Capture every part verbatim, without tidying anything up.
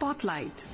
Spotlight.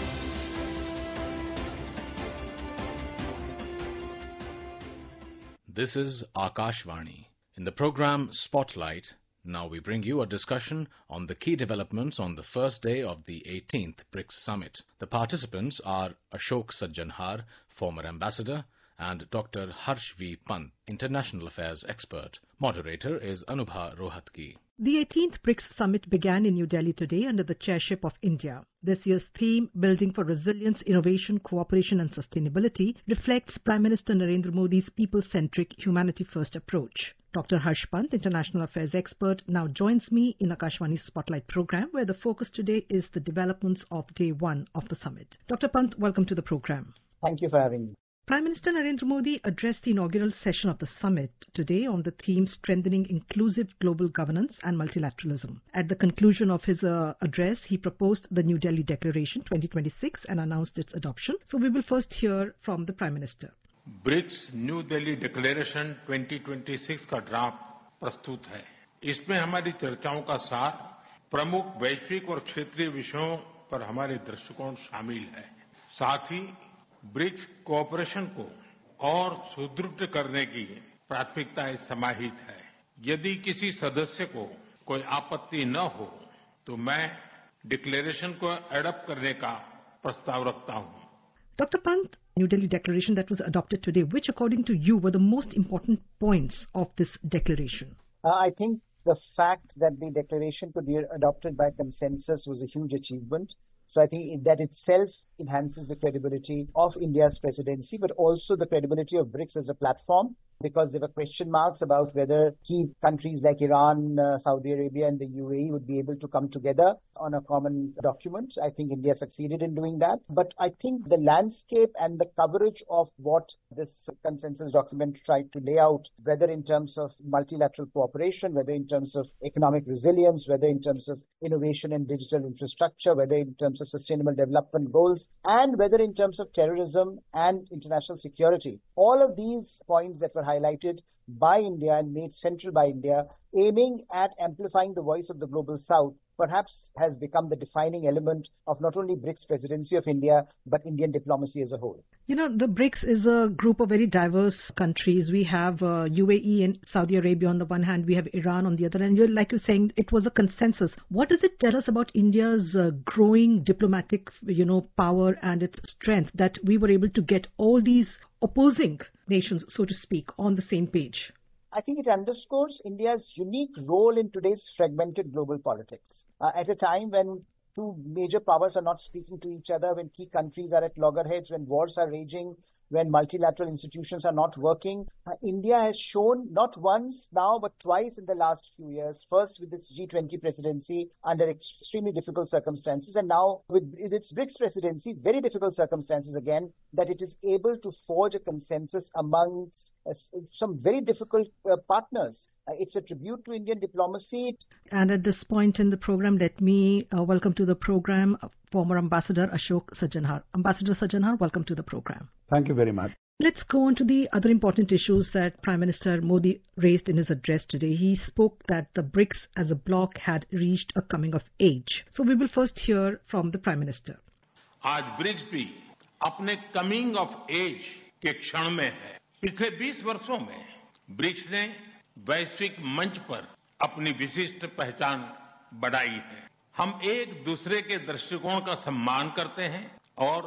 This is Akashvani. In the program Spotlight, now we bring you a discussion on the key developments on the first day of the eighteenth BRICS Summit. The participants are Ashok Sajjanhar, former ambassador, and Doctor Harsh V. Pant, international affairs expert. Moderator is Anubha Rohatgi. The eighteenth BRICS Summit began in New Delhi today under the chairship of India. This year's theme, Building for Resilience, Innovation, Cooperation and Sustainability, reflects Prime Minister Narendra Modi's people-centric, humanity-first approach. Doctor Harsh Pant, international affairs expert, now joins me in Akashvani's Spotlight program, where the focus today is the developments of day one of the summit. Doctor Pant, welcome to the program. Thank you for having me. Prime Minister Narendra Modi addressed the inaugural session of the summit today on the theme Strengthening Inclusive Global Governance and Multilateralism. At the conclusion of his uh, address, he proposed the New Delhi Declaration twenty twenty-six and announced its adoption. So we will first hear from the Prime Minister. BRICS New Delhi declaration twenty twenty-six का draft प्रस्तुत है. इसमें हमारी चर्चाओं का सार, प्रमुख वैश्विक और क्षेत्रीय विषयों पर हमारे दृष्टिकोण शामिल है. साथ ही ब्रिक्स कोऑपरेशन को और सुदृढ़ करने की प्राथमिकताएं समाहित है. यदि किसी सदस्य को कोई आपत्ति न हो तो मैं डिक्लेरेशन को एडॉप्ट करने का प्रस्ताव रखता हूं. Doctor Pant, New Delhi Declaration that was adopted today, which according to you were the most important points of this declaration? Uh, I think the fact that the declaration could be adopted by consensus was a huge achievement. So I think that itself enhances the credibility of India's presidency, but also the credibility of BRICS as a platform, because there were question marks about whether key countries like Iran, uh, Saudi Arabia and the U A E would be able to come together on a common document. I think India succeeded in doing that. But I think the landscape and the coverage of what this consensus document tried to lay out, whether in terms of multilateral cooperation, whether in terms of economic resilience, whether in terms of innovation and digital infrastructure, whether in terms of sustainable development goals, and whether in terms of terrorism and international security. All of these points that were highlighted by India and made central by India, aiming at amplifying the voice of the global south, perhaps has become the defining element of not only BRICS presidency of India, but Indian diplomacy as a whole. You know, the BRICS is a group of very diverse countries. We have uh, U A E and Saudi Arabia on the one hand, we have Iran on the other, and you're, like you're saying, it was a consensus. What does it tell us about India's uh, growing diplomatic, you know, power and its strength that we were able to get all these opposing nations, so to speak, on the same page? I think it underscores India's unique role in today's fragmented global politics. Uh, at a time when two major powers are not speaking to each other, when key countries are at loggerheads, when wars are raging, when multilateral institutions are not working, uh, India has shown not once now but twice in the last few years, first with its G twenty presidency under extremely difficult circumstances, and now with its BRICS presidency, very difficult circumstances again, that it is able to forge a consensus amongst uh, some very difficult uh, partners. Uh, it's a tribute to Indian diplomacy. And at this point in the program, let me uh, welcome to the program uh, former Ambassador Ashok Sajjanhar. Ambassador Sajjanhar, welcome to the program. Thank you very much. Let's go on to the other important issues that Prime Minister Modi raised in his address today. He spoke that the BRICS as a bloc had reached a coming of age. So we will first hear from the Prime Minister. आज BRICS भी अपने coming of as के क्षण में है. पिछले बीस वर्षों में ब्रिक्स ने वैश्विक मंच पर अपनी विशिष्ट पहचान बढ़ाई है. हम एक दूसरे के दृष्टिकोण का सम्मान करते हैं और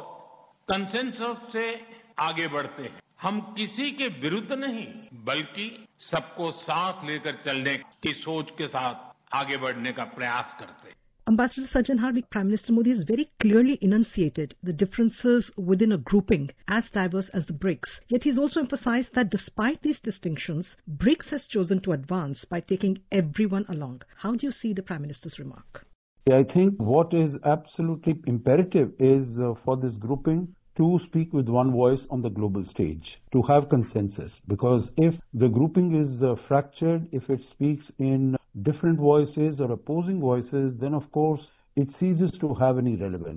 कंसेंसस से आगे बढ़ते हैं. हम किसी के विरुद्ध नहीं, बल्कि सबको साथ लेकर चलने की सोच के साथ आगे बढ़ने का प्रयास करते हैं. Ambassador Sajjanhar, Prime Minister Modi has very clearly enunciated the differences within a grouping as diverse as the BRICS. Yet he's also emphasized that despite these distinctions, BRICS has chosen to advance by taking everyone along. How do you see the Prime Minister's remark? I think what is absolutely imperative is uh, for this grouping to speak with one voice on the global stage, to have consensus. Because if the grouping is uh, fractured, if it speaks in different voices or opposing voices, then of course it ceases to have any relevance.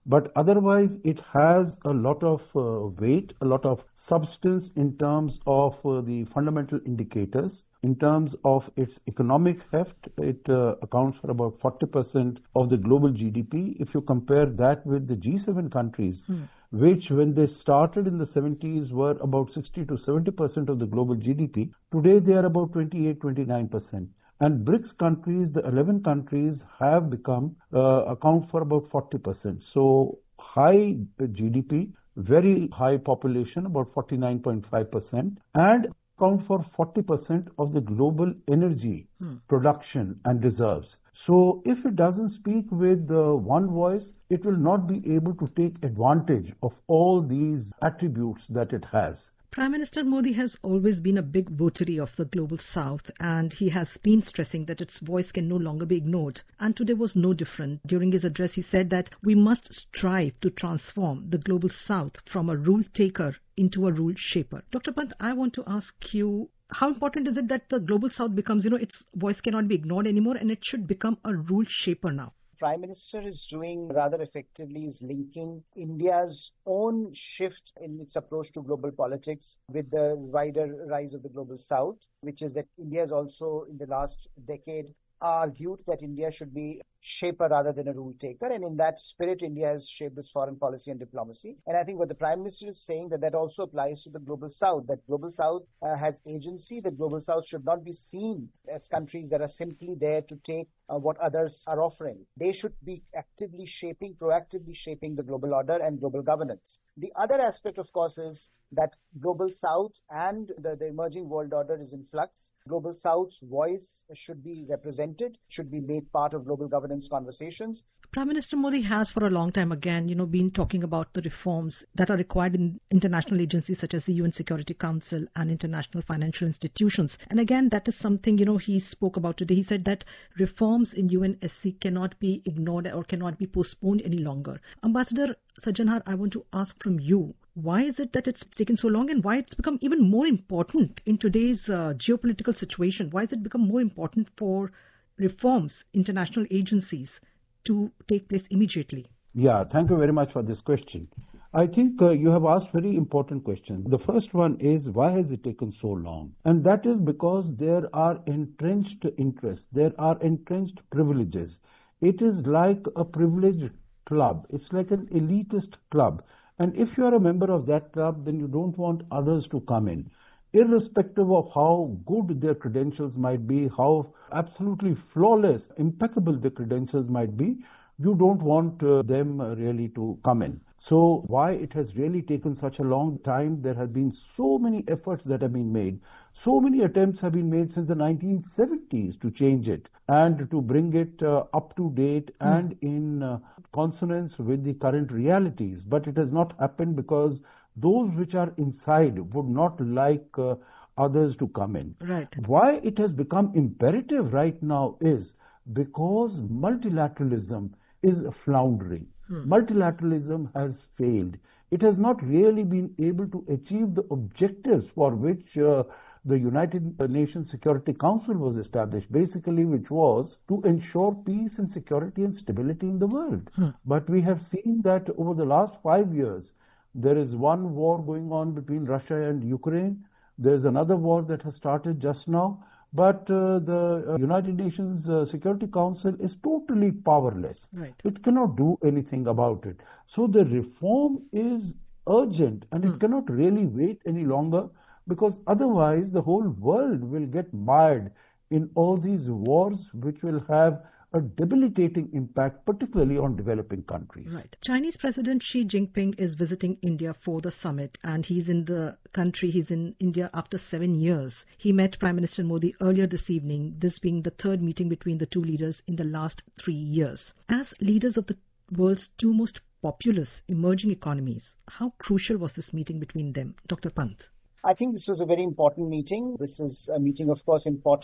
But otherwise, it has a lot of uh, weight, a lot of substance in terms of uh, the fundamental indicators. In terms of its economic heft, it uh, accounts for about forty percent of the global G D P. If you compare that with the G seven countries, hmm. which when they started in the seventies were about sixty to seventy percent of the global G D P, today they are about twenty-eight, twenty-nine percent. And BRICS countries, the eleven countries have become, uh, account for about forty percent. So high G D P, very high population, about forty-nine point five percent, and account for forty percent of the global energy hmm. production and reserves. So if it doesn't speak with uh, one voice, it will not be able to take advantage of all these attributes that it has. Prime Minister Modi has always been a big votary of the Global South, and he has been stressing that its voice can no longer be ignored. And today was no different. During his address, he said that we must strive to transform the Global South from a rule taker into a rule shaper. Doctor Pant, I want to ask you, how important is it that the Global South becomes, you know, its voice cannot be ignored anymore, and it should become a rule shaper now? Prime Minister is doing rather effectively is linking India's own shift in its approach to global politics with the wider rise of the Global South, which is that India has also in the last decade argued that India should be shaper rather than a rule taker, and in that spirit India has shaped its foreign policy and diplomacy. And I think what the Prime Minister is saying that that also applies to the Global South, that Global South uh, has agency, that Global South should not be seen as countries that are simply there to take uh, what others are offering. They should be actively shaping, proactively shaping the global order and global governance. The other aspect, of course, is that Global South and the, the emerging world order is in flux. Global South's voice should be represented, should be made part of global governance conversations. Prime Minister Modi has for a long time again, you know, been talking about the reforms that are required in international agencies such as the U N Security Council and international financial institutions. And again, that is something, you know, he spoke about today. He said that reforms in U N S C cannot be ignored or cannot be postponed any longer. Ambassador Sajjanhar, I want to ask from you, why is it that it's taken so long and why it's become even more important in today's uh, geopolitical situation? Why has it become more important for reforms, international agencies to take place immediately? Yeah, thank you very much for this question. I think uh, you have asked very important questions. The first one is, why has it taken so long? And that is because there are entrenched interests, there are entrenched privileges. It is like a privileged club. It's like an elitist club. And if you are a member of that club, then you don't want others to come in. Irrespective of how good their credentials might be, how absolutely flawless, impeccable their credentials might be, you don't want uh, them uh, really to come in. So why it has really taken such a long time? There have been so many efforts that have been made. So many attempts have been made since the nineteen seventies to change it and to bring it uh, up to date mm. and in uh, consonance with the current realities. But it has not happened because those which are inside would not like uh, others to come in. Right. Why it has become imperative right now is because multilateralism is floundering. Hmm. Multilateralism has failed. It has not really been able to achieve the objectives for which uh, the United Nations Security Council was established, basically which was to ensure peace and security and stability in the world. Hmm. But we have seen that over the last five years, there is one war going on between Russia and Ukraine. There's another war that has started just now. But uh, the uh, United Nations uh, Security Council is totally powerless. Right. It cannot do anything about it. So the reform is urgent and mm. it cannot really wait any longer, because otherwise the whole world will get mired in all these wars which will have a debilitating impact, particularly on developing countries. Right. Chinese President Xi Jinping is visiting India for the summit, and he's in the country, he's in India after seven years. He met Prime Minister Modi earlier this evening, this being the third meeting between the two leaders in the last three years. As leaders of the world's two most populous emerging economies, how crucial was this meeting between them? Doctor Pant. I think this was a very important meeting. This is a meeting, of course, important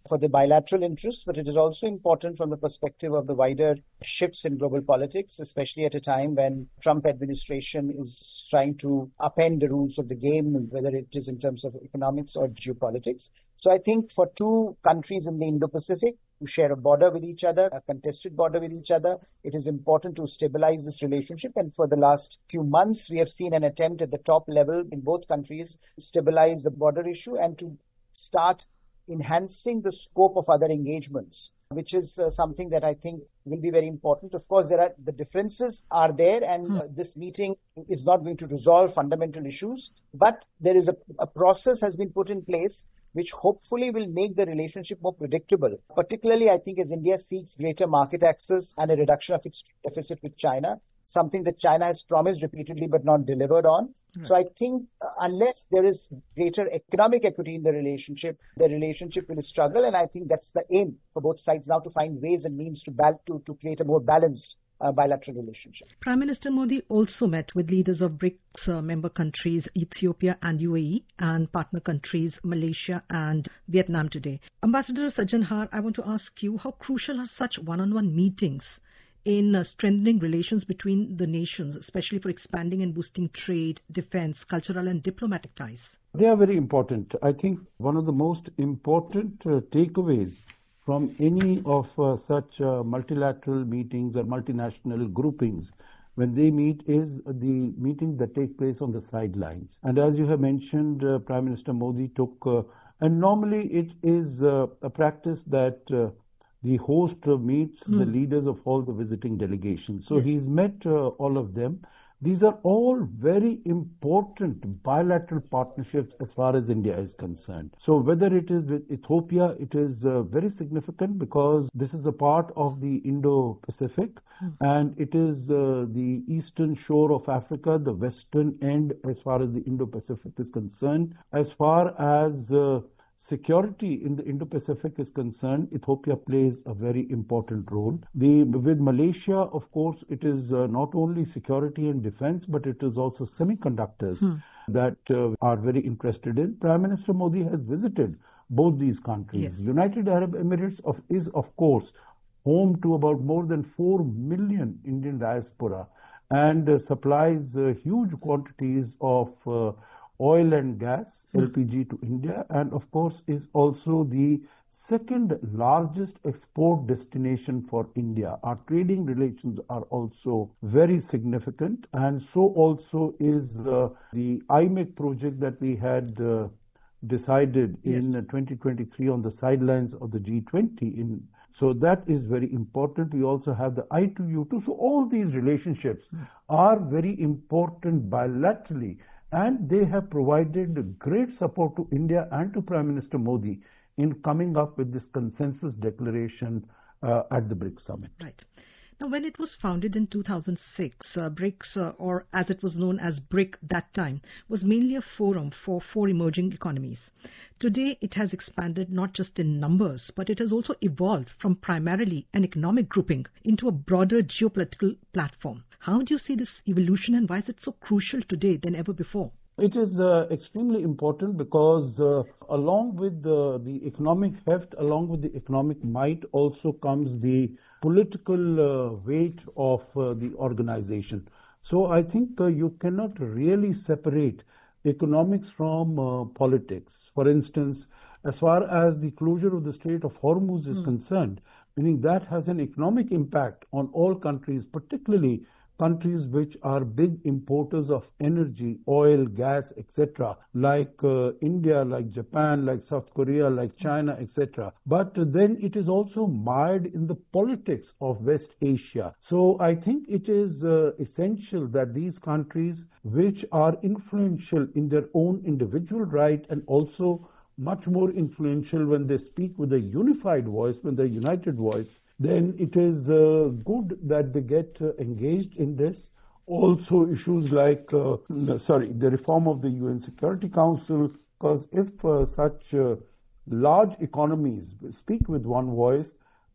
for the bilateral interests, but it is also important from the perspective of the wider shifts in global politics, especially at a time when Trump administration is trying to upend the rules of the game, whether it is in terms of economics or geopolitics. So I think for two countries in the Indo-Pacific who share a border with each other, a contested border with each other, it is important to stabilize this relationship. And for the last few months, we have seen an attempt at the top level in both countries to stabilize the border issue and to start enhancing the scope of other engagements, which is uh, something that I think will be very important. Of course, there are the differences are there, and uh, this meeting is not going to resolve fundamental issues, but there is a, a process has been put in place which hopefully will make the relationship more predictable, particularly I think as India seeks greater market access and a reduction of its deficit with China, something that China has promised repeatedly but not delivered on. Right. So I think uh, unless there is greater economic equity in the relationship, the relationship will struggle, and I think that's the aim for both sides now, to find ways and means to, bal- to, to create a more balanced Uh, bilateral relationship. Prime Minister Modi also met with leaders of BRICS uh, member countries Ethiopia and U A E and partner countries Malaysia and Vietnam today. Ambassador Sajjan Har, I want to ask you, how crucial are such one-on-one meetings in uh, strengthening relations between the nations, especially for expanding and boosting trade, defense, cultural and diplomatic ties? They are very important. I think one of the most important uh, takeaways from any of uh, such uh, multilateral meetings or multinational groupings when they meet is the meeting that take place on the sidelines. And as you have mentioned, uh, Prime Minister Modi took, uh, and normally it is uh, a practice that uh, the host uh, meets mm. the leaders of all the visiting delegations. So yes. he's met uh, all of them. These are all very important bilateral partnerships as far as India is concerned. So whether it is with Ethiopia, it is uh, very significant because this is a part of the Indo-Pacific mm. and it is uh, the eastern shore of Africa, the western end as far as the Indo-Pacific is concerned. As far as uh, security in the Indo-Pacific is concerned, Ethiopia plays a very important role. The, with Malaysia, of course, it is uh, not only security and defense, but it is also semiconductors hmm. that uh, are very interested in. Prime Minister Modi has visited both these countries. Yes. United Arab Emirates of, is, of course, home to about more than four million Indian diaspora and uh, supplies uh, huge quantities of uh, oil and gas, L P G to India, and of course is also the second largest export destination for India. Our trading relations are also very significant, and so also is uh, the I M E C project that we had uh, decided yes. in uh, twenty twenty-three on the sidelines of the G twenty. In So that is very important. We also have the I two U two. So all these relationships mm. are very important bilaterally, and they have provided great support to India and to Prime Minister Modi in coming up with this consensus declaration uh, at the BRICS summit. Right. Now, when it was founded in two thousand six, uh, BRICS, uh, or as it was known as BRIC that time, was mainly a forum for four emerging economies. Today, it has expanded not just in numbers, but it has also evolved from primarily an economic grouping into a broader geopolitical platform. How do you see this evolution, and why is it so crucial today than ever before? It is uh, extremely important because uh, along with the, the economic heft, along with the economic might, also comes the political uh, weight of uh, the organization. So I think uh, you cannot really separate economics from uh, politics. For instance, as far as the closure of the Strait of Hormuz is mm. concerned, meaning that has an economic impact on all countries, particularly countries which are big importers of energy, oil, gas, et cetera, like uh, India, like Japan, like South Korea, like China, et cetera. But uh, then it is also mired in the politics of West Asia. So I think it is uh, essential that these countries, which are influential in their own individual right and also much more influential when they speak with a unified voice, when they're united voice, then it is uh, good that they get uh, engaged in this. Also issues like, uh, sorry, the reform of the U N Security Council, because if uh, such uh, large economies speak with one voice,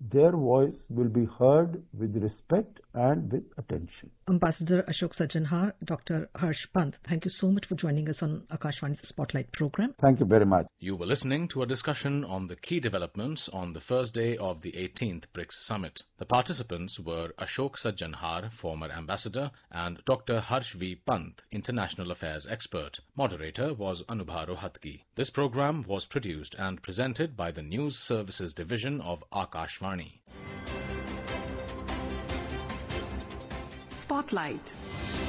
their voice will be heard with respect and with attention. Ambassador Ashok Sajjanhar, Doctor Harsh Pant, thank you so much for joining us on Akashvani's Spotlight program. Thank you very much. You were listening to a discussion on the key developments on the first day of the eighteenth BRICS Summit. The participants were Ashok Sajjanhar, former ambassador, and Doctor Harsh V. Pant, international affairs expert. Moderator was Anubha Rohatgi. This program was produced and presented by the News Services Division of Akashvani. Spotlight.